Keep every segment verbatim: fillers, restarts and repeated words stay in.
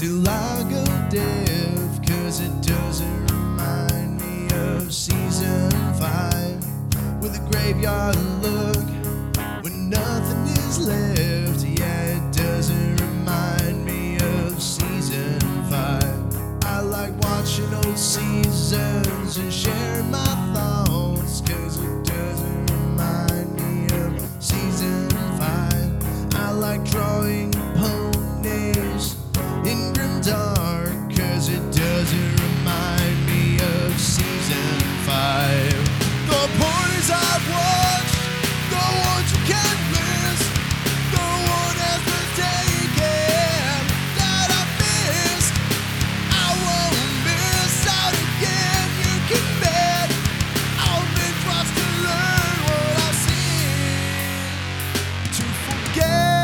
till I go deaf, cause it doesn't remind me of season five, with a graveyard look when nothing is left. Yeah, it doesn't remind me of season five. I like watching old seasons and sharing my thoughts, cause it doesn't remind me of season five. I like drawing ponies in grimdark, cause it doesn't remind me of season five. The ponies I've watched, the ones you can't miss, the one has been taken that I missed. I won't miss out again, you can bet. I'll be twice to learn what I've seen, to forget.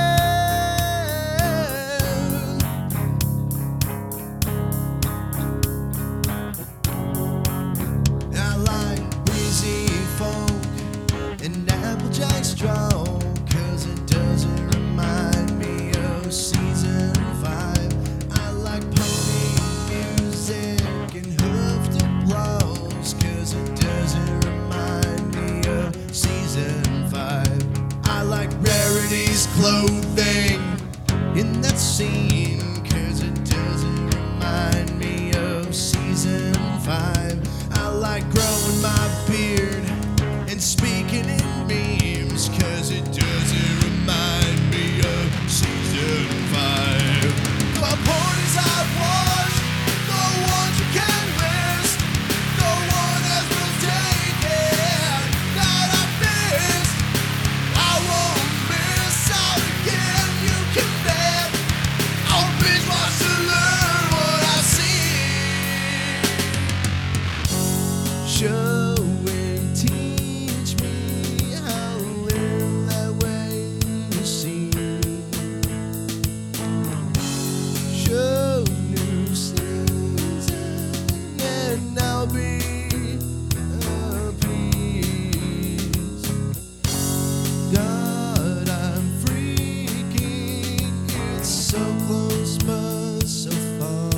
I like breezy folk and Applejack strong, cause it doesn't remind me of season five. I like pony music and hoofed applause, cause it doesn't remind me of season five. I like Rarity's clothing in that scene, cause it doesn't remind me of season five. I like growing my beard and speaking in memes, cause it doesn't remind me of season five. The ponies I've watched, the ones you can't miss, the one that's been taken that I missed. I won't miss out again, you can bet. I'll binge watch to learn what I see. Show and teach me how to live that way you see. Show new season and I'll be appeased. God, I'm freaking, it's so close but so far.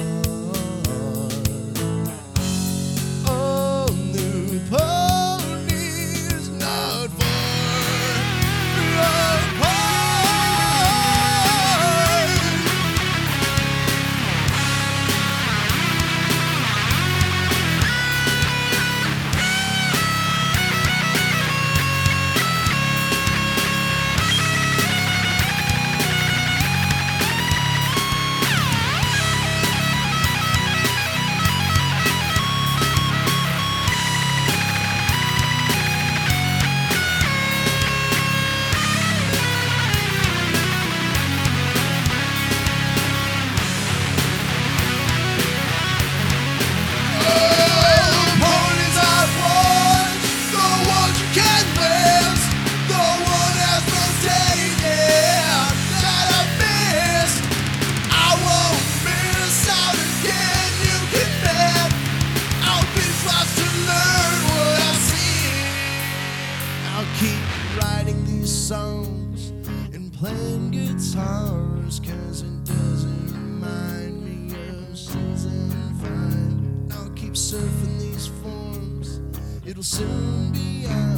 Oh, new ponies, not far apart. Keep writing these songs and playing guitars, cause it doesn't remind me of season five. I'll keep surfing these forms, it'll soon be out.